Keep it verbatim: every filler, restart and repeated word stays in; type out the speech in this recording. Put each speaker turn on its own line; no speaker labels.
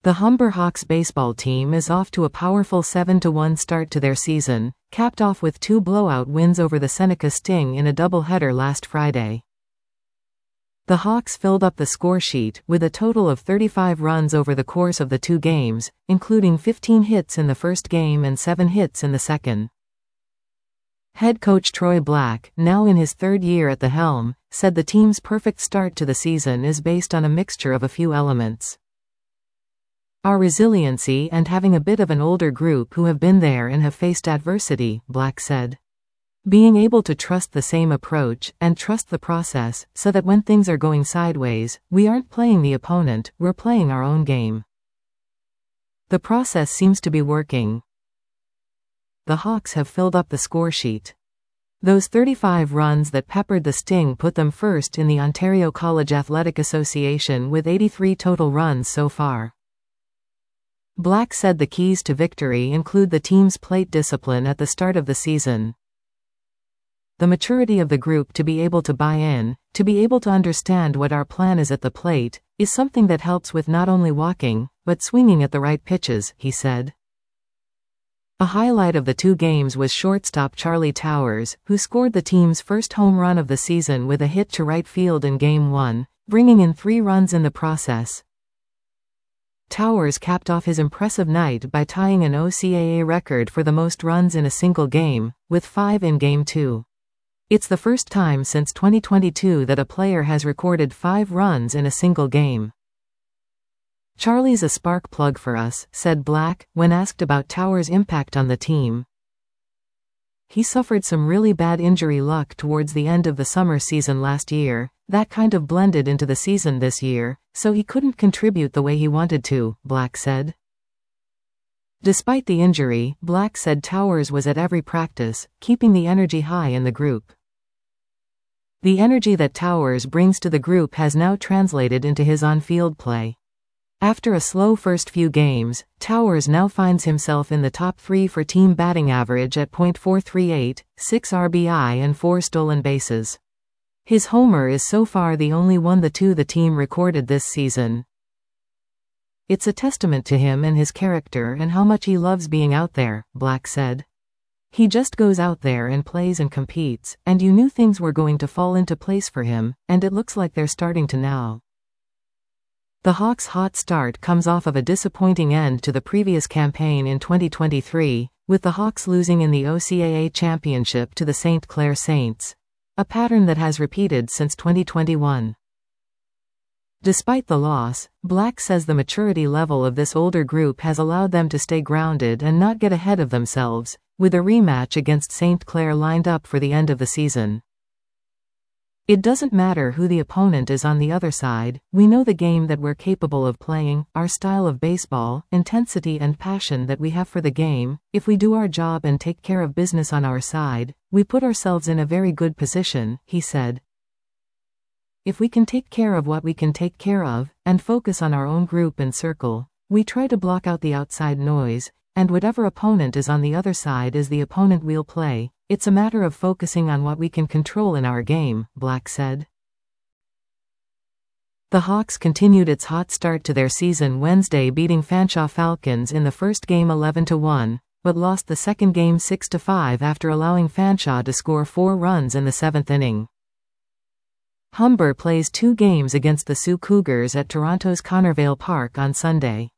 The Humber Hawks baseball team is off to a powerful seven to one start to their season, capped off with two blowout wins over the Seneca Sting in a doubleheader last Friday. The Hawks filled up the score sheet with a total of thirty-five runs over the course of the two games, including fifteen hits in the first game and seven hits in the second. Head coach Troy Black, now in his third year at the helm, said the team's perfect start to the season is based on a mixture of a few elements. Our resiliency and having a bit of an older group who have been there and have faced adversity, Black said. Being able to trust the same approach and trust the process so that when things are going sideways, we aren't playing the opponent, we're playing our own game. The process seems to be working. The Hawks have filled up the score sheet. Those thirty-five runs that peppered the Sting put them first in the Ontario College Athletic Association with eighty-three total runs so far. Black said the keys to victory include the team's plate discipline at the start of the season. The maturity of the group to be able to buy in, to be able to understand what our plan is at the plate, is something that helps with not only walking, but swinging at the right pitches, he said. A highlight of the two games was shortstop Charlie Towers, who scored the team's first home run of the season with a hit to right field in Game one, bringing in three runs in the process. Towers capped off his impressive night by tying an O C A A record for the most runs in a single game, with five in Game two. It's the first time since twenty twenty-two that a player has recorded five runs in a single game. Charlie's a spark plug for us, said Black, when asked about Towers' impact on the team. He suffered some really bad injury luck towards the end of the summer season last year. That kind of blended into the season this year, so he couldn't contribute the way he wanted to, Black said. Despite the injury, Black said Towers was at every practice, keeping the energy high in the group. The energy that Towers brings to the group has now translated into his on-field play. After a slow first few games, Towers now finds himself in the top three for team batting average at point four three eight, six R B I and four stolen bases. His homer is so far the only one the two the team recorded this season. It's a testament to him and his character and how much he loves being out there, Black said. He just goes out there and plays and competes, and you knew things were going to fall into place for him, and it looks like they're starting to now. The Hawks' hot start comes off of a disappointing end to the previous campaign in twenty twenty-three, with the Hawks losing in the O C A A championship to the Saint Clair Saints. A pattern that has repeated since twenty twenty-one. Despite the loss, Black says the maturity level of this older group has allowed them to stay grounded and not get ahead of themselves, with a rematch against Saint Clair lined up for the end of the season. It doesn't matter who the opponent is on the other side, we know the game that we're capable of playing, our style of baseball, intensity and passion that we have for the game. If we do our job and take care of business on our side, we put ourselves in a very good position, he said. If we can take care of what we can take care of, and focus on our own group and circle, we try to block out the outside noise, and whatever opponent is on the other side is the opponent we'll play. It's a matter of focusing on what we can control in our game, Black said. The Hawks continued its hot start to their season Wednesday, beating Fanshawe Falcons in the first game eleven to one, but lost the second game six to five after allowing Fanshawe to score four runs in the seventh inning. Humber plays two games against the Sioux Cougars at Toronto's Connervale Park on Sunday.